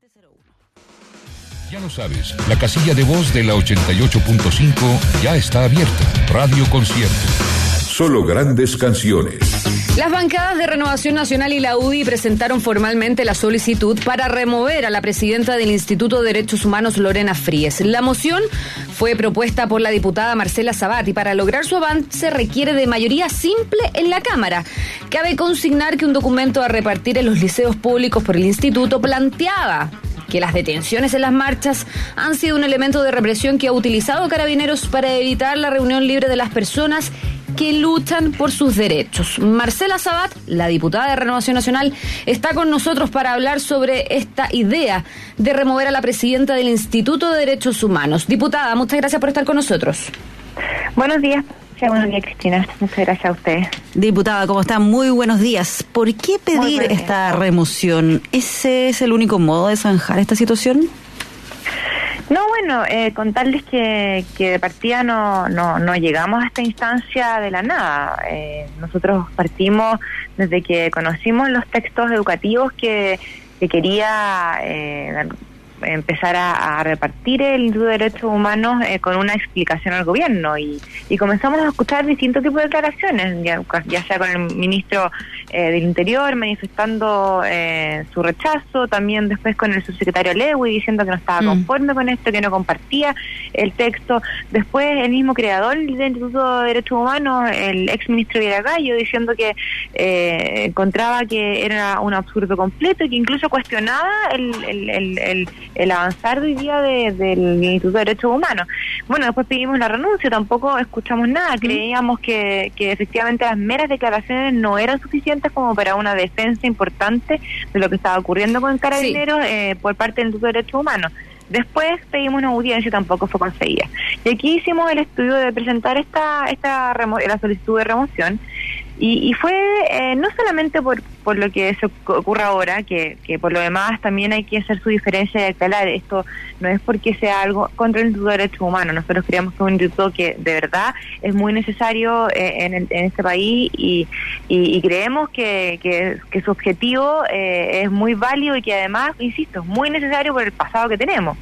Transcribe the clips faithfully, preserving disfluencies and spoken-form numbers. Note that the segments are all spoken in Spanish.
veinte cero uno. Ya lo sabes, la casilla de voz de la ochenta y ocho punto cinco ya está abierta. Radio Concierto. Solo grandes canciones. Las bancadas de Renovación Nacional y la U D I presentaron formalmente la solicitud para remover a la presidenta del Instituto de Derechos Humanos, Lorena Fries. La moción fue propuesta por la diputada Marcela Sabat y para lograr su avance requiere de mayoría simple en la Cámara. Cabe consignar que un documento a repartir en los liceos públicos por el instituto planteaba que las detenciones en las marchas han sido un elemento de represión que ha utilizado Carabineros para evitar la reunión libre de las personas que luchan por sus derechos. Marcela Sabat, la diputada de Renovación Nacional, está con nosotros para hablar sobre esta idea de remover a la presidenta del Instituto de Derechos Humanos. Diputada, muchas gracias por estar con nosotros. Buenos días. Sí, buenos días, Cristina. Muchas gracias a ustedes. Diputada, ¿cómo está? Muy buenos días. ¿Por qué pedir esta remoción? ¿Ese es el único modo de zanjar esta situación? No, bueno, eh, contarles que, que de partida no, no, no llegamos a esta instancia de la nada. Eh, nosotros partimos desde que conocimos los textos educativos que, que quería eh, empezar a, a repartir el Instituto de Derechos Humanos eh, con una explicación al gobierno y, y comenzamos a escuchar distintos tipos de declaraciones, ya, ya sea con el ministro eh, del Interior manifestando eh, su rechazo, también después con el subsecretario Lewy diciendo que no estaba mm. conforme con esto, que no compartía el texto, después el mismo creador del Instituto de Derechos Humanos, el ex ministro Villagallo, diciendo que eh, encontraba que era un absurdo completo y que incluso cuestionaba el, el, el, el el avanzar de hoy día de, del Instituto de Derechos Humanos. Bueno, después pedimos la renuncia, tampoco escuchamos nada, creíamos que, que efectivamente las meras declaraciones no eran suficientes como para una defensa importante de lo que estaba ocurriendo con Carabineros sí. eh, por parte del Instituto de Derechos Humanos. Después pedimos una audiencia y tampoco fue conseguida. Y aquí hicimos el estudio de presentar esta esta remo- la solicitud de remoción y, y fue eh, no solamente por por lo que se ocurre ahora, que, que por lo demás también hay que hacer su diferencia y aclarar, esto no es porque sea algo contra el Instituto de Derechos Humanos, nosotros creemos que es un instituto que de verdad es muy necesario eh, en, el, en este país y, y, y creemos que, que, que su objetivo eh, es muy válido y que además, insisto, es muy necesario por el pasado que tenemos.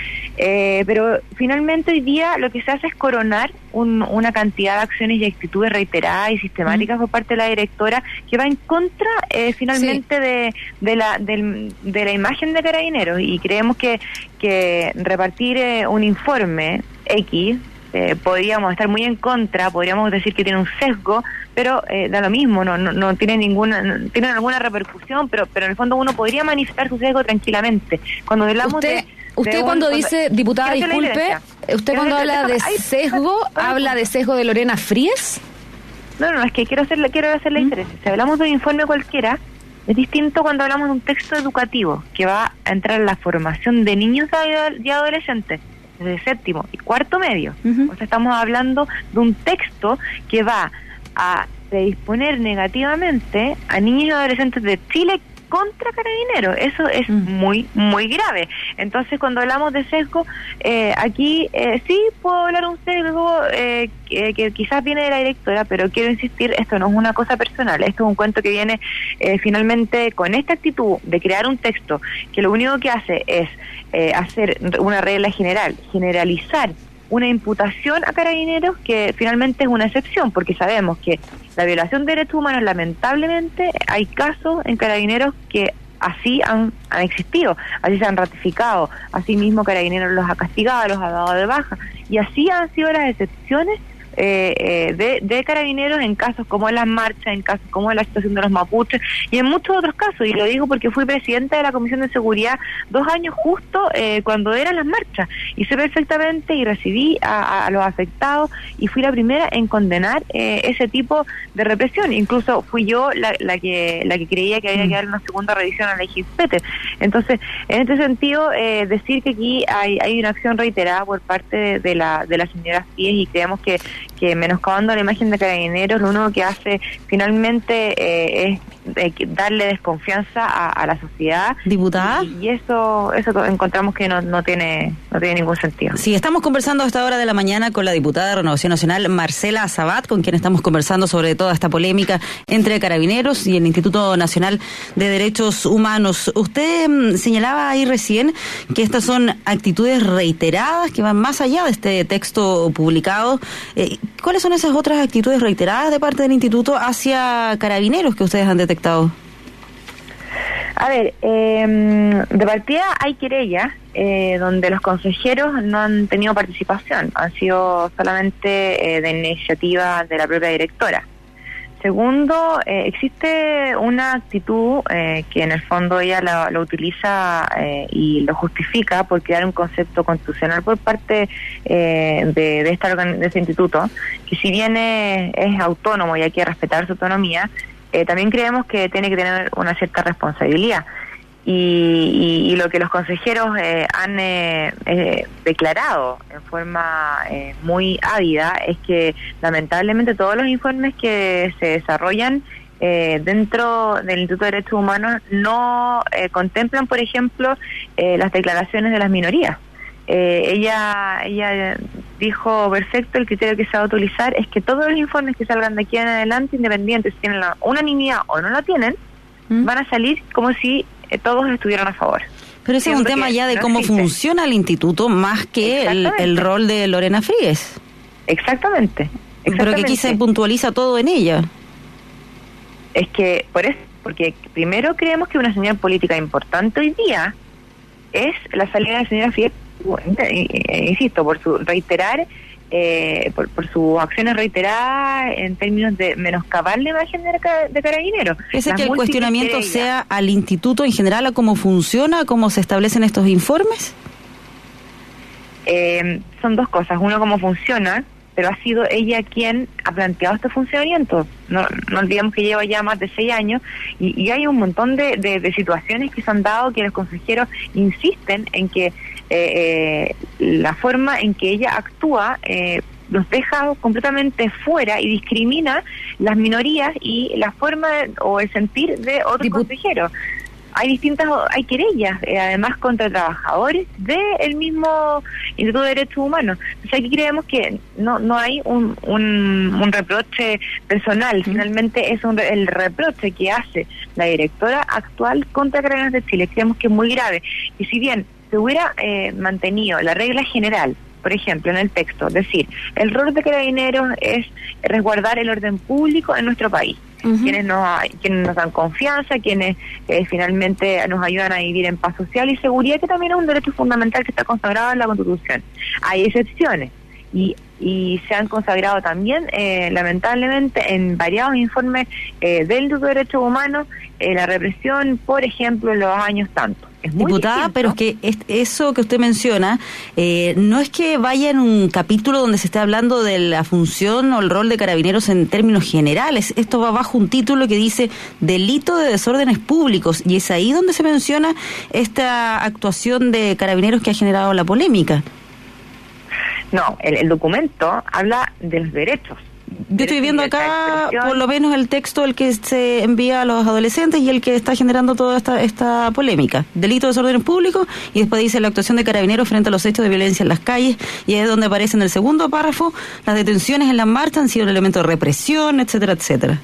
Eh, pero finalmente hoy día lo que se hace es coronar un, una cantidad de acciones y actitudes reiteradas y sistemáticas mm. por parte de la directora que va en contra eh, finalmente sí. de, de, la, de, de la imagen de Carabineros y creemos que, que repartir eh, un informe X eh, podríamos estar muy en contra, podríamos decir que tiene un sesgo, pero eh, da lo mismo, no, no, no tiene ninguna, no, tiene alguna repercusión, pero, pero en el fondo uno podría manifestar su sesgo tranquilamente. Cuando hablamos ¿Usted? de Usted un, cuando dice, diputada, disculpe, usted cuando habla de sesgo, ¿habla de sesgo de Lorena Fries? No, no, es que quiero hacer, quiero hacer la ¿Mm? diferencia. Si hablamos de un informe cualquiera, es distinto cuando hablamos de un texto educativo que va a entrar en la formación de niños y adolescentes, desde séptimo y cuarto medio. Uh-huh. O sea, estamos hablando de un texto que va a predisponer negativamente a niños y adolescentes de Chile contra Carabineros. Eso es mm. muy, muy grave. Entonces, cuando hablamos de sesgo, eh, aquí eh, sí puedo hablar de un sesgo eh, que, que quizás viene de la directora, pero quiero insistir, esto no es una cosa personal, esto es un cuento que viene eh, finalmente con esta actitud de crear un texto que lo único que hace es eh, hacer una regla general, generalizar una imputación a Carabineros que finalmente es una excepción, porque sabemos que la violación de derechos humanos, lamentablemente, hay casos en Carabineros que así han, han existido, así se han ratificado, así mismo Carabineros los ha castigado, los ha dado de baja, y así han sido las excepciones eh, eh, de, de Carabineros en casos como las marchas, en casos como la situación de los mapuches y en muchos otros casos, y lo digo porque fui presidenta de la Comisión de Seguridad dos años justo eh, cuando eran las marchas, y sé perfectamente y recibí a, a los afectados y fui la primera en condenar eh, ese tipo de represión, incluso fui yo la, la que la que creía que había que dar una segunda revisión a la G P T. Entonces, en este sentido, eh, decir que aquí hay, hay una acción reiterada por parte de, de la de la señora Fries y creemos que que menoscabando la imagen de Carabineros lo único que hace finalmente eh, es eh, darle desconfianza a, a la sociedad. Diputada. Y, y eso eso encontramos que no, no tiene no tiene ningún sentido. Sí, estamos conversando a esta hora de la mañana con la diputada de Renovación Nacional, Marcela Sabat, con quien estamos conversando sobre toda esta polémica entre Carabineros y el Instituto Nacional de Derechos Humanos. Usted mmm, señalaba ahí recién que estas son actitudes reiteradas que van más allá de este texto publicado. Eh, ¿Cuáles son esas otras actitudes reiteradas de parte del Instituto hacia Carabineros que ustedes han detectado? A ver, eh, de partida hay querellas eh, donde los consejeros no han tenido participación, han sido solamente eh, de iniciativa de la propia directora. Segundo, eh, existe una actitud eh, que en el fondo ella lo, lo utiliza eh, y lo justifica por crear un concepto constitucional por parte eh, de, de, esta organi- de este instituto, que si bien es, es autónomo y hay que respetar su autonomía, eh, también creemos que tiene que tener una cierta responsabilidad. Y, y, y lo que los consejeros eh, han eh, eh, declarado en forma eh, muy ávida es que lamentablemente todos los informes que se desarrollan eh, dentro del Instituto de Derechos Humanos no eh, contemplan, por ejemplo, eh, las declaraciones de las minorías. Eh, ella ella dijo perfecto, el criterio que se va a utilizar es que todos los informes que salgan de aquí en adelante, independientes si tienen la unanimidad o no la tienen, ¿Mm? van a salir como si todos estuvieran a favor. Pero ese es un tema ya de no cómo existe. Funciona el instituto más que el, el rol de Lorena Fríes. Exactamente, exactamente. Pero que aquí se puntualiza todo en ella. Es que, por eso, porque primero creemos que una señal política importante hoy día es la salida de la señora Fríes, insisto, por su reiterar Eh, por, por sus acciones reiteradas en términos de menoscabar la imagen de, de Carabineros. ¿Es que el cuestionamiento sea al instituto en general, a cómo funciona, a cómo se establecen estos informes? Eh, son dos cosas. Uno, cómo funciona, pero ha sido ella quien ha planteado este funcionamiento. No, no olvidemos que lleva ya más de seis años y, y hay un montón de, de, de situaciones que se han dado que los consejeros insisten en que Eh, eh, la forma en que ella actúa eh, los deja completamente fuera y discrimina las minorías y la forma de, o el sentir de otros Diput- consejeros. Hay distintas, hay querellas, eh, además contra trabajadores del mismo Instituto de Derechos Humanos. Entonces aquí creemos que no no hay un un, un reproche personal, mm. finalmente es un, el reproche que hace la directora actual contra Carabineros de Chile. Creemos que es muy grave. Y si bien se hubiera eh, mantenido la regla general, por ejemplo, en el texto, es decir, el rol de Carabineros es resguardar el orden público en nuestro país. Uh-huh. Quienes nos quienes nos dan confianza, quienes eh, finalmente nos ayudan a vivir en paz social y seguridad, que también es un derecho fundamental que está consagrado en la Constitución. Hay excepciones y y se han consagrado también, eh, lamentablemente, en variados informes eh, del Instituto de Derechos Humanos, eh, la represión, por ejemplo, en los años tantos. Es muy Diputada, distinto. Pero es que es, eso que usted menciona, eh, no es que vaya en un capítulo donde se esté hablando de la función o el rol de Carabineros en términos generales. Esto va bajo un título que dice delito de desórdenes públicos, y es ahí donde se menciona esta actuación de Carabineros que ha generado la polémica. No, el, el documento habla de los derechos. Yo estoy viendo acá, por lo menos, el texto el que se envía a los adolescentes y el que está generando toda esta esta polémica. Delito de desorden público, y después dice la actuación de Carabineros frente a los hechos de violencia en las calles, y es donde aparece en el segundo párrafo, las detenciones en la marcha han sido un elemento de represión, etcétera, etcétera.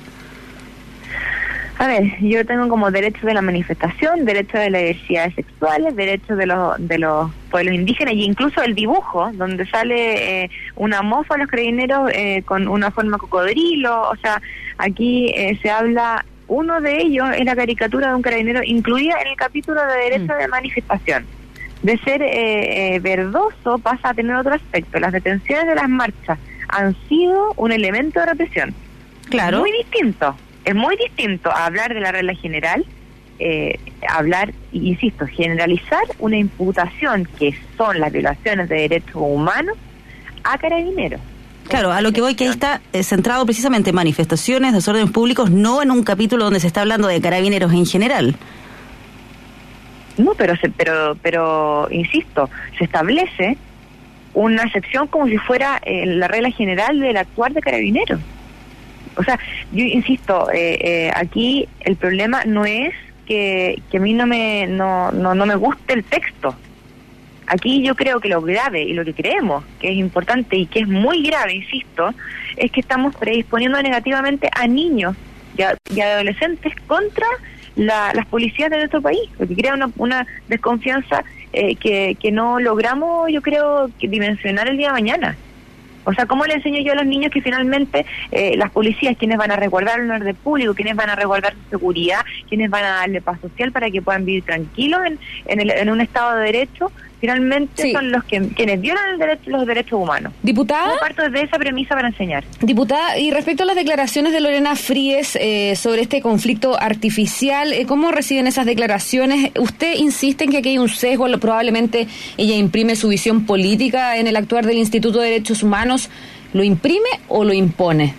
A ver, yo tengo como derecho de la manifestación, derecho de las diversidades sexuales, derecho de los de los pueblos indígenas, y incluso el dibujo donde sale eh, una mofa a los carabineros eh, con una forma cocodrilo. O sea, aquí eh, se habla, uno de ellos es la caricatura de un carabinero incluida en el capítulo de derecho mm. de manifestación. De ser eh, eh, verdoso pasa a tener otro aspecto. Las detenciones de las marchas han sido un elemento de represión. Claro. Muy distinto. Es muy distinto a hablar de la regla general, eh, hablar, insisto, generalizar una imputación que son las violaciones de derechos humanos a Carabineros. Claro, a lo que voy, que ahí está eh, centrado precisamente en manifestaciones, desórdenes públicos, no en un capítulo donde se está hablando de Carabineros en general. No, pero, se, pero, pero insisto, se establece una excepción como si fuera eh, la regla general del actuar de Carabineros. O sea, yo insisto, eh, eh, aquí el problema no es que, que a mí no me no, no, no me guste el texto. Aquí yo creo que lo grave y lo que creemos que es importante y que es muy grave, insisto, es que estamos predisponiendo negativamente a niños y a, y a adolescentes contra la, las policías de nuestro país, porque crea una, una desconfianza eh, que, que no logramos, yo creo, que dimensionar el día de mañana. O sea, ¿cómo le enseño yo a los niños que finalmente eh, las policías, quienes van a resguardar el orden público, quienes van a resguardar su seguridad, quienes van a darle paz social para que puedan vivir tranquilos en, en, el, en un Estado de Derecho, finalmente sí. son los que quienes violan el derecho, los derechos humanos? Diputada. Yo parto de esa premisa para enseñar. Diputada, y respecto a las declaraciones de Lorena Fríes eh, sobre este conflicto artificial, eh, ¿cómo reciben esas declaraciones? ¿Usted insiste en que aquí hay un sesgo? Lo, probablemente ella imprime su visión política en el actuar del Instituto de Derechos Humanos. ¿Lo imprime o lo impone?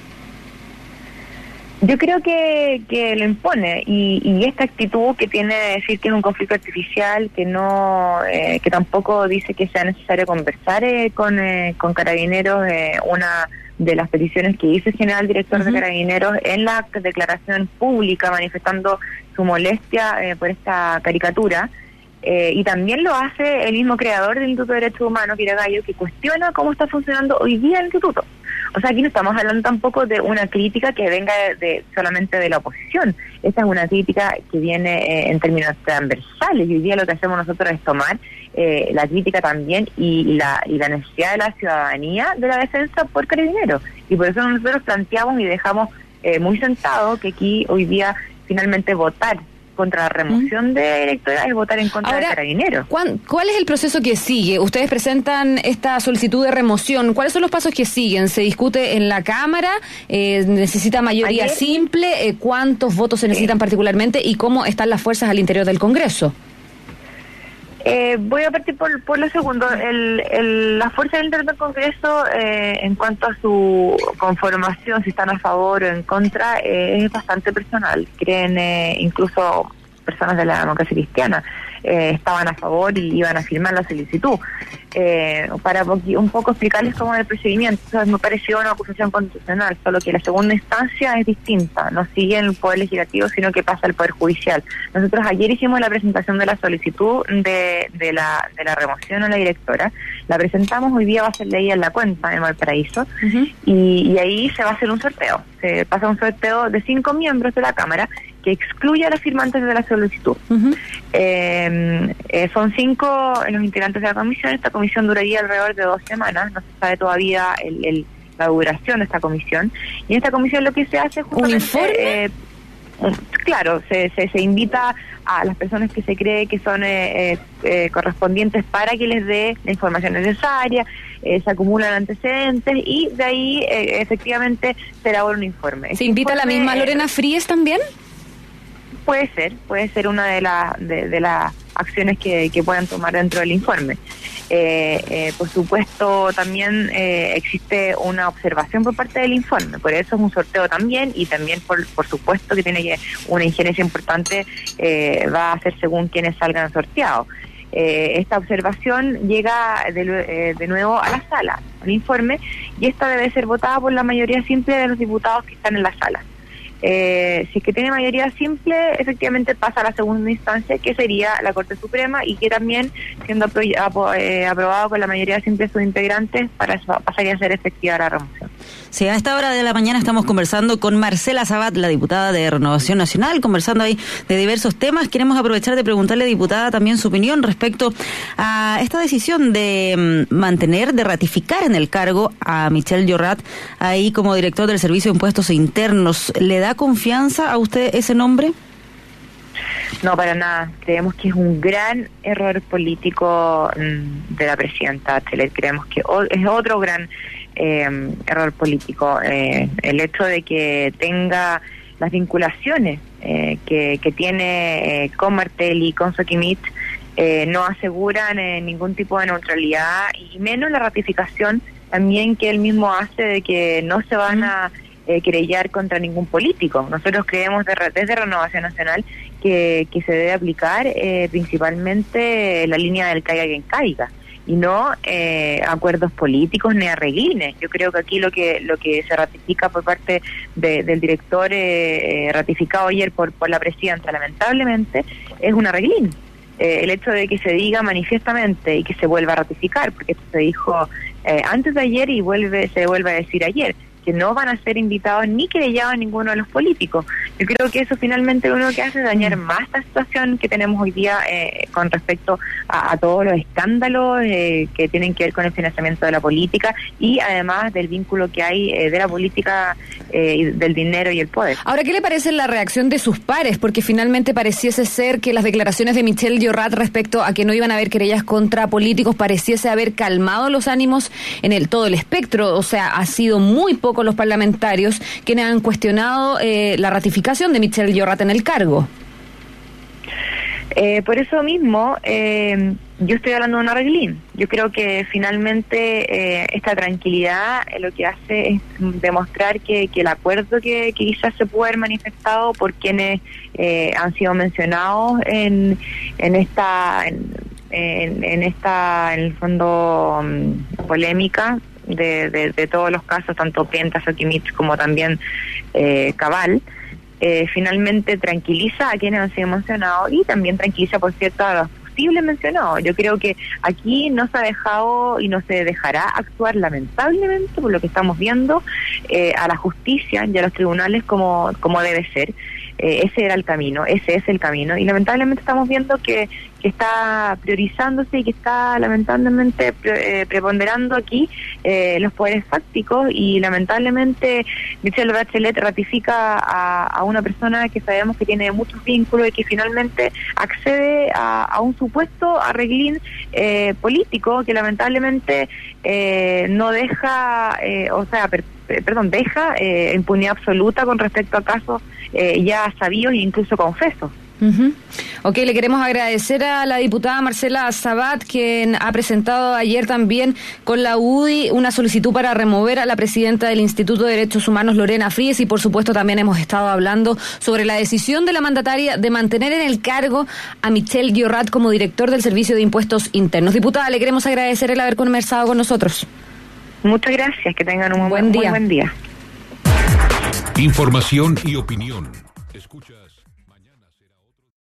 Yo creo que, que lo impone y, y esta actitud que tiene de decir que es un conflicto artificial, que no, eh, que tampoco dice que sea necesario conversar eh, con, eh, con Carabineros, eh, una de las peticiones que hizo el general director uh-huh. de Carabineros en la declaración pública manifestando su molestia eh, por esta caricatura. Eh, y también lo hace el mismo creador del Instituto de Derechos Humanos, Kira Gallo, que cuestiona cómo está funcionando hoy día el instituto. O sea, aquí no estamos hablando tampoco de una crítica que venga de, de solamente de la oposición. Esta es una crítica que viene eh, en términos transversales, y hoy día lo que hacemos nosotros es tomar eh, la crítica también y la, y la necesidad de la ciudadanía de la defensa por Carabineros. Y por eso nosotros planteamos y dejamos eh, muy sentado que aquí hoy día finalmente votar contra la remoción de directora es votar en contra Ahora, de Carabineros. ¿cuál, ¿Cuál es el proceso que sigue? Ustedes presentan esta solicitud de remoción. ¿Cuáles son los pasos que siguen? ¿Se discute en la Cámara? Eh, ¿Necesita mayoría Ayer, simple? Eh, ¿Cuántos votos se necesitan eh, particularmente? ¿Y cómo están las fuerzas al interior del Congreso? Eh, voy a partir por, por lo segundo. El, el, las fuerzas del interior del Congreso, eh, en cuanto a su conformación, si están a favor o en contra, eh, es bastante personal. Creen, eh, incluso personas de la democracia cristiana eh, estaban a favor y iban a firmar la solicitud. Eh, para un poco explicarles cómo es el procedimiento. O sea, me pareció una acusación constitucional, solo que la segunda instancia es distinta, no sigue en el Poder Legislativo, sino que pasa al Poder Judicial. Nosotros ayer hicimos la presentación de la solicitud de, de, la, de la remoción a la directora, la presentamos, hoy día va a ser leída en la cuenta en Valparaíso, uh-huh. y, y ahí se va a hacer un sorteo, se pasa un sorteo de cinco miembros de la Cámara, que excluye a los firmantes de la solicitud. Uh-huh. Eh, eh, son cinco los integrantes de la comisión. Esta comisión duraría alrededor de dos semanas, no se sabe todavía el, el, la duración de esta comisión. Y en esta comisión lo que se hace es justamente... ¿Un informe? Eh, claro, se, se, se invita a las personas que se cree que son eh, eh, correspondientes para que les dé la información necesaria, eh, se acumulan antecedentes y de ahí eh, efectivamente se elabora un informe. ¿Se este invita informe, a la misma Lorena Fríes también? Puede ser, puede ser una de las de, de las acciones que, que puedan tomar dentro del informe. Eh, eh, por supuesto, también eh, existe una observación por parte del informe, por eso es un sorteo también, y también por, por supuesto que tiene que una injerencia importante, eh, va a ser según quienes salgan sorteados. Eh, esta observación llega de, eh, de nuevo a la sala, al informe, y esta debe ser votada por la mayoría simple de los diputados que están en la sala. Eh, si es que tiene mayoría simple, efectivamente pasa a la segunda instancia, que sería la Corte Suprema, y que también, siendo apro- ap- eh, aprobado con la mayoría simple de sus integrantes, para pasaría a ser efectiva la remoción. Sí, a esta hora de la mañana estamos conversando con Marcela Sabat, la diputada de Renovación Nacional, conversando ahí de diversos temas. Queremos aprovechar de preguntarle, diputada, también su opinión respecto a esta decisión de mantener, de ratificar en el cargo a Michel Llorat, ahí como director del Servicio de Impuestos Internos. ¿Le da confianza a usted ese nombre? No, para nada. Creemos que es un gran error político mmm, de la presidenta Bachelet. Creemos que o- es otro gran eh, error político. Eh, el hecho de que tenga las vinculaciones eh, que, que tiene eh, con Martel y con Soquimich eh, no aseguran eh, ningún tipo de neutralidad, y menos la ratificación también que él mismo hace de que no se van a Eh, querellar contra ningún político. Nosotros creemos de, desde Renovación Nacional que, que se debe aplicar eh, principalmente la línea del caiga quien caiga, y no eh, acuerdos políticos ni arreglines. Yo creo que aquí lo que lo que se ratifica por parte de, del director eh, ratificado ayer por, por la presidenta, lamentablemente, es un arreglín. Eh, el hecho de que se diga manifiestamente y que se vuelva a ratificar, porque esto se dijo eh, antes de ayer y vuelve se vuelve a decir ayer, que no van a ser invitados ni querellados ninguno de los políticos. Yo creo que eso finalmente lo único que hace es dañar más la situación que tenemos hoy día eh, con respecto a, a todos los escándalos eh, que tienen que ver con el financiamiento de la política y además del vínculo que hay eh, de la política, eh, del dinero y el poder. Ahora, ¿qué le parece la reacción de sus pares? Porque finalmente pareciese ser que las declaraciones de Michel Llorat respecto a que no iban a haber querellas contra políticos pareciese haber calmado los ánimos en el todo el espectro. O sea, ha sido muy poco con los parlamentarios quienes han cuestionado eh, la ratificación de Michel Llorat en el cargo. Eh, por eso mismo, eh, yo estoy hablando de un arreglín. Yo creo que finalmente eh, esta tranquilidad eh, lo que hace es demostrar que, que el acuerdo que, que quizás se puede haber manifestado por quienes eh, han sido mencionados en, en esta, en, en, en esta, en el fondo, um, polémica, De, de, de todos los casos, tanto Penta, Sokimich como también eh, Cabal, eh, finalmente tranquiliza a quienes han sido mencionados y también tranquiliza, por cierto, a los posibles mencionados. Yo creo que aquí no se ha dejado y no se dejará actuar, lamentablemente, por lo que estamos viendo, eh, a la justicia y a los tribunales como, como debe ser. Eh, ese era el camino, ese es el camino, y lamentablemente estamos viendo que, que está priorizándose y que está lamentablemente pre, eh, preponderando aquí eh, los poderes fácticos, y lamentablemente Michelle Bachelet ratifica a, a una persona que sabemos que tiene muchos vínculos y que finalmente accede a, a un supuesto arreglín eh, político que lamentablemente eh, no deja, eh, o sea, per, perdón, deja eh, impunidad absoluta con respecto a casos eh, ya sabidos e incluso confesos. Uh-huh. Ok, le queremos agradecer a la diputada Marcela Sabat, quien ha presentado ayer también con la U D I una solicitud para remover a la presidenta del Instituto de Derechos Humanos, Lorena Fríes, y por supuesto también hemos estado hablando sobre la decisión de la mandataria de mantener en el cargo a Michel Llorat como director del Servicio de Impuestos Internos. Diputada, le queremos agradecer el haber conversado con nosotros. Muchas gracias, que tengan un buen buen, día. Muy buen día. Información y opinión. Escuchas